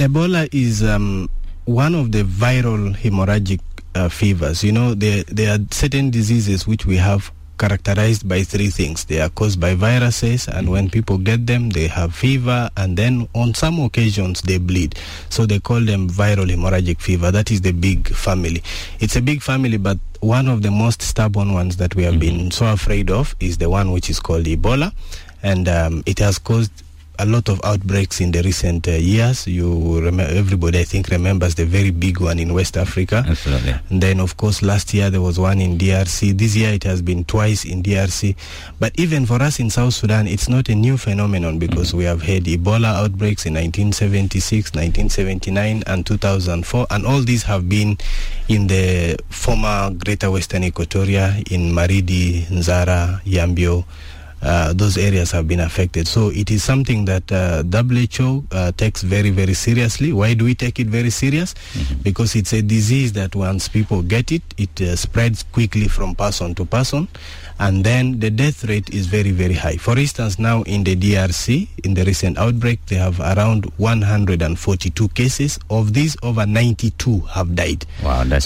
Ebola is one of the viral hemorrhagic fevers. You know, there are certain diseases which we have characterized by three things. They are caused by viruses, and when people get them, they have fever, and then on some occasions they bleed. So they call them viral hemorrhagic fever. That is the big family. It's a big family, but one of the most stubborn ones that we have been so afraid of is the one which is called Ebola, and it has caused a lot of outbreaks in the recent years. Everybody, I think, remembers the very big one in West Africa. Absolutely. And then, of course, last year there was one in DRC. This year it has been twice in DRC. But even for us in South Sudan, it's not a new phenomenon, because we have had Ebola outbreaks in 1976, 1979, and 2004. And all these have been in the former Greater Western Equatoria, in Maridi, Nzara, Yambio. Those areas have been affected. So it is something that WHO takes very, very seriously. Why do we take it very serious? Because it's a disease that once people get it, it spreads quickly from person to person, and then the death rate is very, very high. For instance, now in the DRC, in the recent outbreak, they have around 142 cases. Of these, over 92 have died. Wow, that's so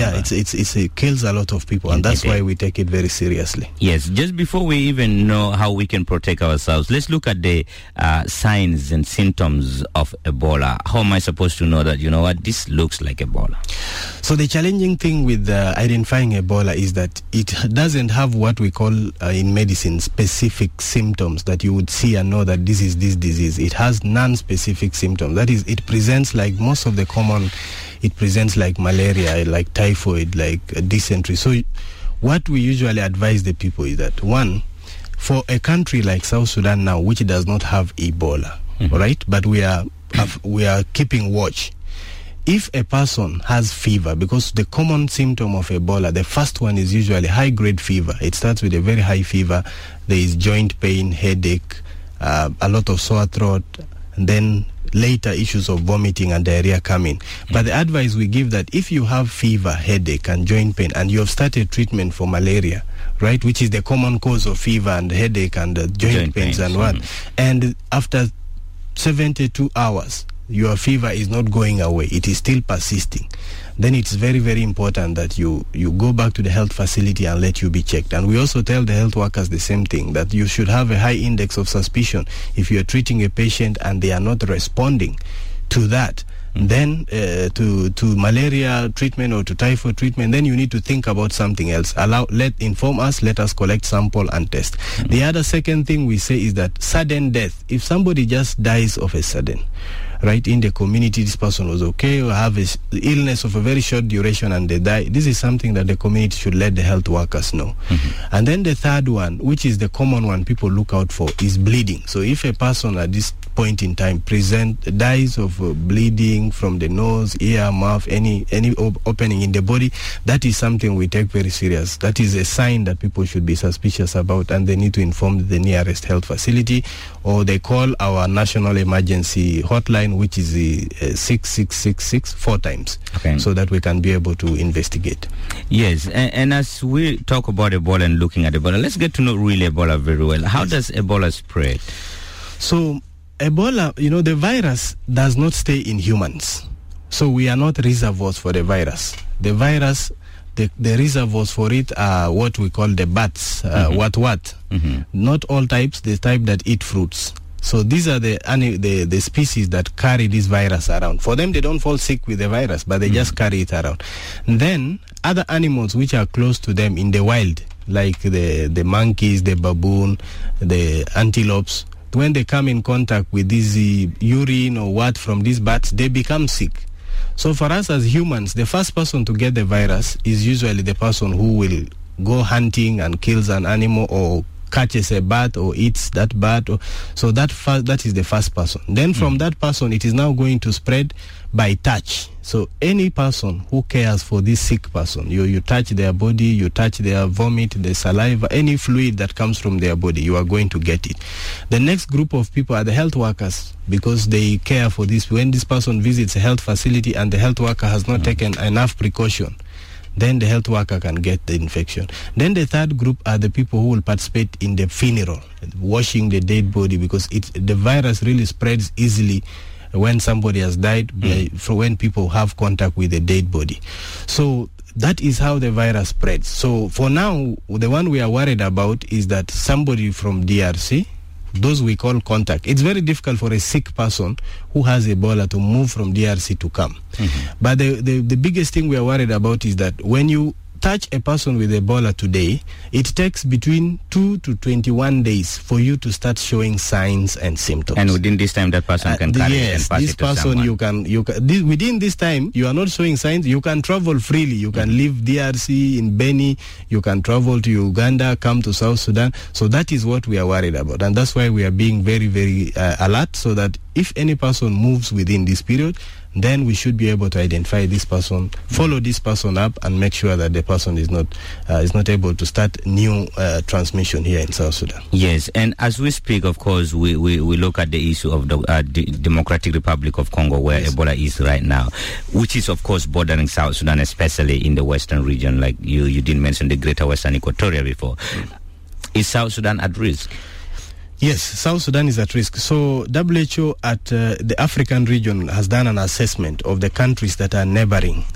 it kills a lot of people, and that's why we take it very seriously. Yes, just before we even know how we can protect ourselves, let's look at the signs and symptoms of Ebola. How am I supposed to know that, you know what, this looks like Ebola? So the challenging thing with identifying Ebola is that it doesn't have what we call in medicine specific symptoms that you would see and know that this is this disease. It has non-specific symptoms. That is, it presents like most of the common, it presents like malaria, like typhoid, like dysentery. So what we usually advise the people is that, one, for a country like South Sudan now, which does not have Ebola, right? But we are keeping watch. If a person has fever, because the common symptom of Ebola, the first one is usually high-grade fever. It starts with a very high fever. There is joint pain, headache, a lot of sore throat, and then later issues of vomiting and diarrhea come in. But the advice we give that if you have fever, headache, and joint pain, and you have started treatment for malaria, right, which is the common cause of fever and headache and joint pains and what, and after 72 hours, your fever is not going away, it is still persisting, then it's very, very important that you go back to the health facility and let you be checked. And we also tell the health workers the same thing, that you should have a high index of suspicion. If you're treating a patient and they are not responding to that, then to malaria treatment or to typhoid treatment, then you need to think about something else. Inform us, let us collect sample and test. The other second thing we say is that sudden death, if somebody just dies of a sudden, right, in the community, this person was okay or have an illness of a very short duration and they die, this is something that the community should let the health workers know. And then the third one, which is the common one people look out for, is bleeding. So if a person at this point in time dies of bleeding from the nose, ear, mouth, any opening in the body, that is something we take very serious. That is a sign that people should be suspicious about, and they need to inform the nearest health facility, or they call our national emergency hotline, which is 6666 4 times, so that we can be able to investigate. Yes, and as we talk about Ebola and looking at Ebola, let's get to know really Ebola very well. How does Ebola spread? So Ebola, the virus does not stay in humans. So we are not reservoirs for the virus. The virus, the reservoirs for it are what we call the bats, Not all types, the type that eat fruits. So these are the species that carry this virus around. For them, they don't fall sick with the virus, but they just carry it around. And then other animals which are close to them in the wild, like the monkeys, the baboon, the antelopes, when they come in contact with this urine or what from these bats, they become sick. So for us as humans, the first person to get the virus is usually the person who will go hunting and kills an animal or catches a bat or eats that bat. So that is the first person. Then from that person, it is now going to spread by touch. So any person who cares for this sick person, you touch their body, you touch their vomit, the saliva, any fluid that comes from their body, you are going to get it. The next group of people are the health workers, because they care for this. When this person visits a health facility and the health worker has not taken enough precaution, then the health worker can get the infection. Then the third group are the people who will participate in the funeral, washing the dead body, because the virus really spreads easily when somebody has died, for when people have contact with a dead body. So that is how the virus spreads. So for now, the one we are worried about is that somebody from DRC, those we call contact. It's very difficult for a sick person who has Ebola to move from DRC to come. But the biggest thing we are worried about is that when you touch a person with Ebola today, it takes between 2 to 21 days for you to start showing signs and symptoms. And within this time, that person can carry it and pass this it to person someone. within this time, you are not showing signs. You can travel freely. You can leave DRC in Beni. You can travel to Uganda, come to South Sudan. So that is what we are worried about, and that's why we are being very, very alert, so that if any person moves within this period, then we should be able to identify this person, follow this person up, and make sure that the person is not able to start new transmission here in South Sudan. Yes, and as we speak, of course, we look at the issue of the Democratic Republic of Congo, where Ebola is right now, which is, of course, bordering South Sudan, especially in the western region, like you did mention the Greater Western Equatoria before. Is South Sudan at risk? Yes, South Sudan is at risk. So WHO at the African region has done an assessment of the countries that are neighboring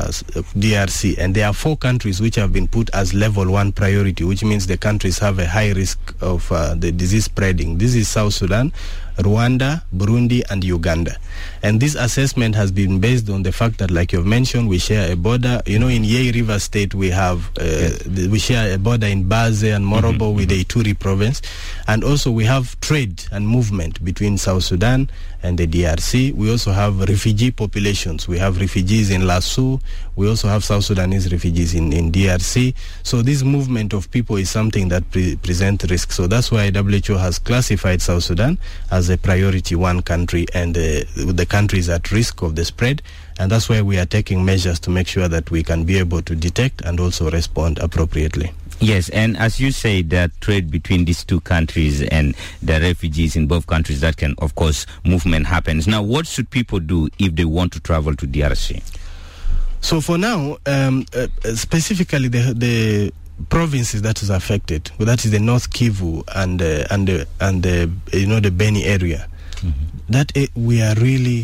DRC, and there are 4 countries which have been put as level 1 priority, which means the countries have a high risk of the disease spreading. This is South Sudan, Rwanda, Burundi, and Uganda. And this assessment has been based on the fact that, like you've mentioned, we share a border. You know, in Yei River State, we have we share a border in Baze and Morobo with the Ituri province, and also we have trade and movement between South Sudan and the DRC. We also have refugee populations. We have refugees in Lasso. We also have South Sudanese refugees in DRC. So this movement of people is something that presents risk. So that's why WHO has classified South Sudan as a priority 1 country, and the country is at risk of the spread. And that's why we are taking measures to make sure that we can be able to detect and also respond appropriately. Yes, and as you say, that trade between these 2 countries and the refugees in both countries, that can, of course, movement happens. Now, what should people do if they want to travel to DRC? So for now, specifically the provinces that is affected, well, that is the North Kivu and the Beni area. That we are really,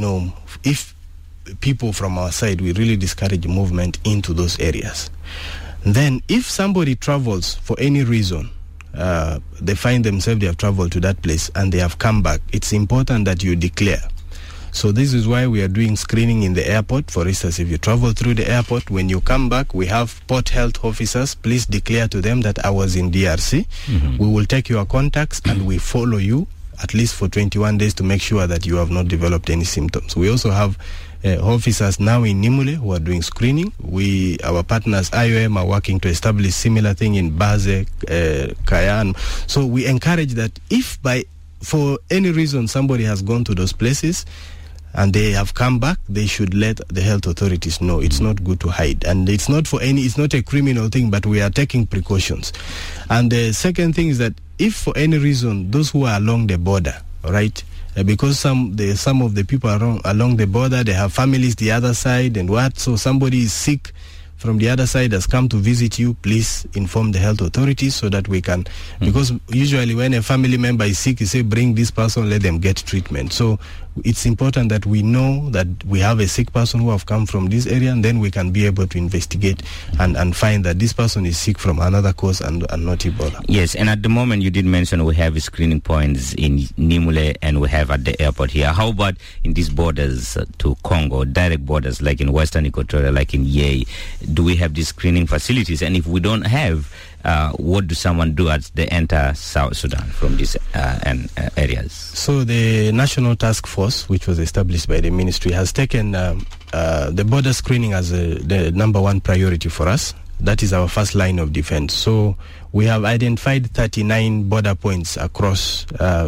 if people from our side, we really discourage movement into those areas. Then if somebody travels for any reason, they find themselves, they have traveled to that place and they have come back, it's important that you declare. So this is why we are doing screening in the airport. For instance, if you travel through the airport, when you come back, we have port health officers. Please declare to them that I was in DRC. We will take your contacts and we follow you at least for 21 days to make sure that you have not developed any symptoms. We also have officers now in Nimule who are doing screening. Our partners IOM are working to establish similar thing in Baze, Kayan. So we encourage that if for any reason somebody has gone to those places and they have come back, they should let the health authorities know. It's not good to hide, and it's not a criminal thing, but we are taking precautions. And the second thing is that if for any reason those who are along the border, right, because some of the people along the border, they have families the other side, and so somebody is sick from the other side has come to visit you, please inform the health authorities so that we can, because usually when a family member is sick, you say bring this person, let them get treatment. So it's important that we know that we have a sick person who have come from this area, and then we can be able to investigate and find that this person is sick from another cause and not Ebola. Yes, and at the moment you did mention we have screening points in Nimule and we have at the airport here. How about in these borders to Congo, direct borders like in Western Equatoria, like in Yei? Do we have these screening facilities? And if we don't have, what do someone do as they enter South Sudan from these areas? So the National Task Force, which was established by the ministry, has taken the border screening as the number 1 priority for us. That is our first line of defense. So we have identified 39 border points across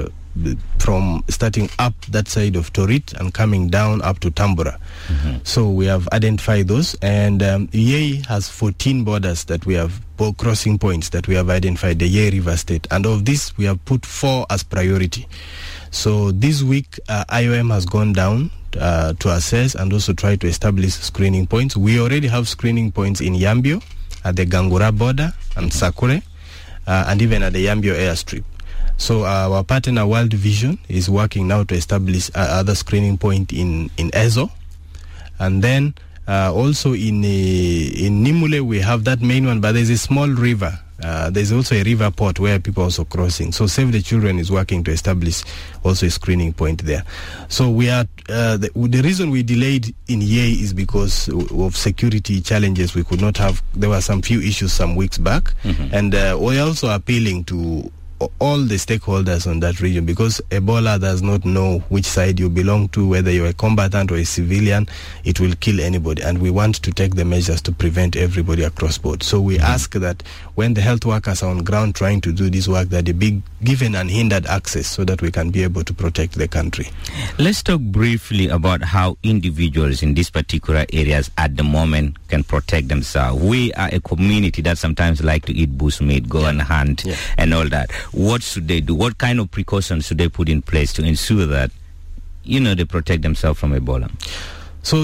from starting up that side of Torit and coming down up to Tambura. So we have identified those, and Yei has 14 borders that we have, crossing points that we have identified, the Yei River State, and of this we have put 4 as priority. So this week IOM has gone down to assess and also try to establish screening points. We already have screening points in Yambio, at the Gangura border, and Sakure, and even at the Yambio airstrip. So our partner World Vision is working now to establish other screening point in Ezo, and then also in Nimule we have that main one, but there's a small river. There's also a river port where people are also crossing. So Save the Children is working to establish also a screening point there. So we are the reason we delayed in Yei is because of security challenges. We could not have. There were some few issues some weeks back, and we're also appealing to all the stakeholders on that region, because Ebola does not know which side you belong to, whether you're a combatant or a civilian. It will kill anybody, and we want to take the measures to prevent everybody across board. So we ask that when the health workers are on ground trying to do this work, that they be given unhindered access so that we can be able to protect the country. Let's talk briefly about how individuals in these particular areas at the moment can protect themselves. We are a community that sometimes like to eat bushmeat, go and hunt and all that. What should they do? What kind of precautions should they put in place to ensure that, they protect themselves from Ebola? So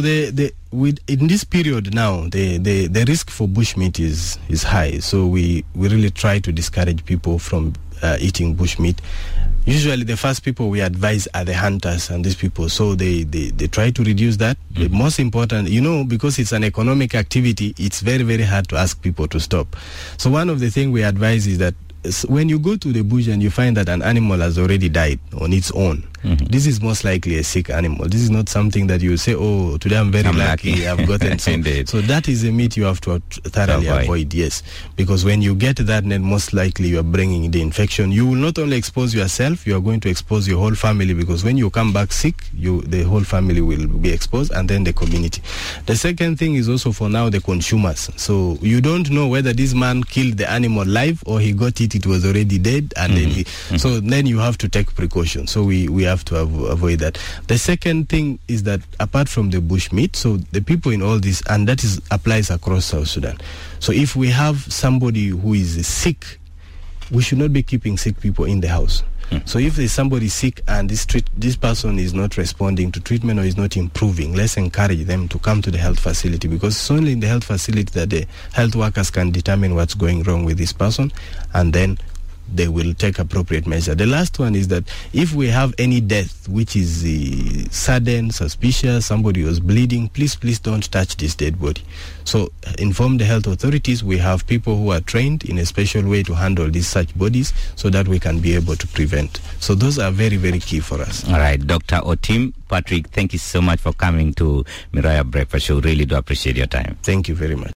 in this period now, the risk for bushmeat is high. So we really try to discourage people from eating bushmeat. Usually the first people we advise are the hunters and these people. So they try to reduce that. The most important, because it's an economic activity, it's very, very hard to ask people to stop. So one of the things we advise is that when you go to the bush and you find that an animal has already died on its own, this is most likely a sick animal. This is not something that you say, oh, today I'm very lucky, I've gotten some. So that is a myth you have to thoroughly avoid, yes. Because when you get that, then most likely you are bringing the infection. You will not only expose yourself, you are going to expose your whole family, because when you come back sick, the whole family will be exposed, and then the community. The second thing is also for now the consumers. So you don't know whether this man killed the animal live or he got it was already dead, and then you have to take precautions. So we have to avoid that. The second thing is that apart from the bush meat, so the people in all this, and that applies across South Sudan. So if we have somebody who is sick, we should not be keeping sick people in the house. So if there's somebody sick and this person is not responding to treatment or is not improving, let's encourage them to come to the health facility, because it's only in the health facility that the health workers can determine what's going wrong with this person, and then they will take appropriate measure. The last one is that if we have any death which is sudden, suspicious, somebody was bleeding, please don't touch this dead body. So inform the health authorities. We have people who are trained in a special way to handle these such bodies so that we can be able to prevent. So those are very, very key for us. All right, Dr. Otim Patrick, thank you so much for coming to Miraya Breakfast Show. Really do appreciate your time. Thank you very much.